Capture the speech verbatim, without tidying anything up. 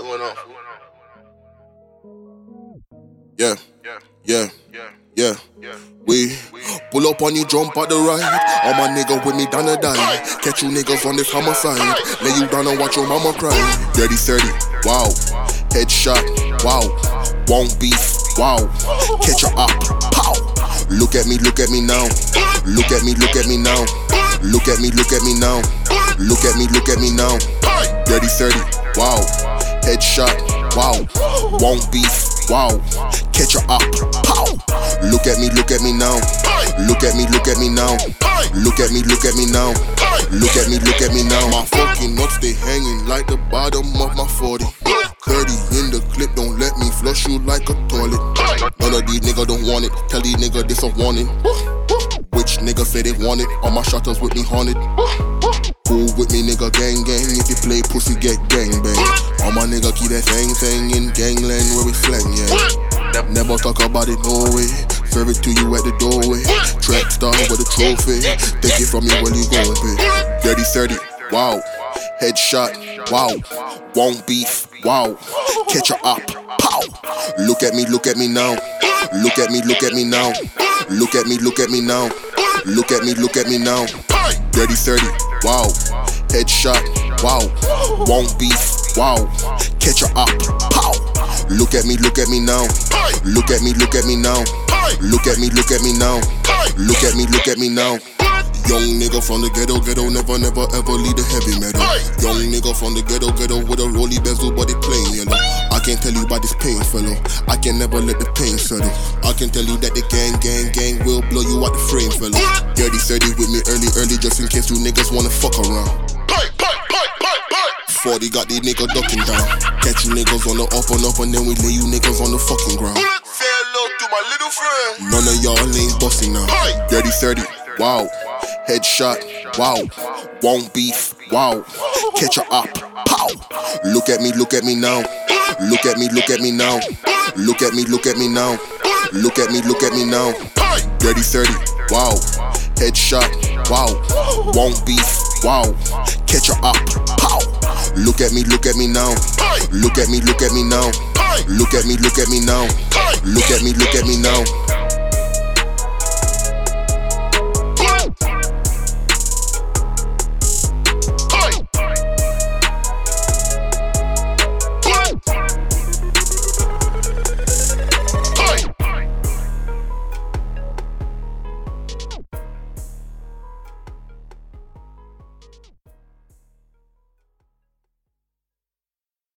going on? Yeah, yeah, yeah, yeah. We pull up on you, jump at the ride. All my nigga with me down the die. Catch you niggas on this homicide. Lay you down and watch your mama cry. Dirty thirty, wow. Headshot, wow. Won't beef, wow. Catch her up, pow. Look at me, look at me now. Look at me, look at me now. Look at me, look at me now. Look at me, look at me now. Dirty thirty, wow. Headshot, wow. Won't beef, wow. Catch her up, pow. Look at me, look at me now. Look at me, look at me now. Look at me, look at me now. Look at me, look at me now. My fucking nuts, they hanging like the bottom of my forty. thirty in the clip, don't let me flush you like a toilet. None of these niggas don't want it. Tell these niggas this a warning. Which nigga say they want it? All my shutters with me haunted. Fool with me, nigga, gang gang. If you play pussy, get gang bang. All my nigga keep that thing thing in gangland where we slang, yeah. Never talk about it, no way. Serve it to you at the doorway. Track star with a trophy. Take it from me when you gon' pay. Dirty thirty, wow. Headshot, wow. Won't beef, wow. Catch her up, pow. Look at me, look at me now. Look at me, look at me now. Look at me, look at me now. Look at me, look at me now. Dirty thirty, wow. Headshot, wow. Won't beef, wow. Catch her up, pow. Look at me, look at me now. Look at me, look at me now. Look at me, look at me now. Look at me, look at me now. Young nigga from the ghetto, ghetto, never, never, ever lead the heavy metal. Young nigga from the ghetto, ghetto, with a rolly bezel, but it plain yellow. I can't tell you about this pain, fellow. I can never let the pain settle. I can tell you that the gang, gang, gang will blow you out the frame, fellow. Dirty thirty with me early, early, just in case you niggas wanna fuck around. forty got these niggas ducking down. Catch you niggas on the up and up, and then we lay you niggas on the fucking ground. Say hello to my little friend. None of y'all ain't busting now. Dirty thirty, wow. Headshot, wow. Won't beef, wow. Catch her up, pow. Look at me, look at me now. Look at me, look at me now. Look at me, look at me now. Look at me, look at me now. Dirty thirty, wow. Headshot, wow. Won't beef, wow. Catch her up, pow. Look at me, look at me now. Look at me, look at me now. Look at me, look at me now. Look at me, look at me now.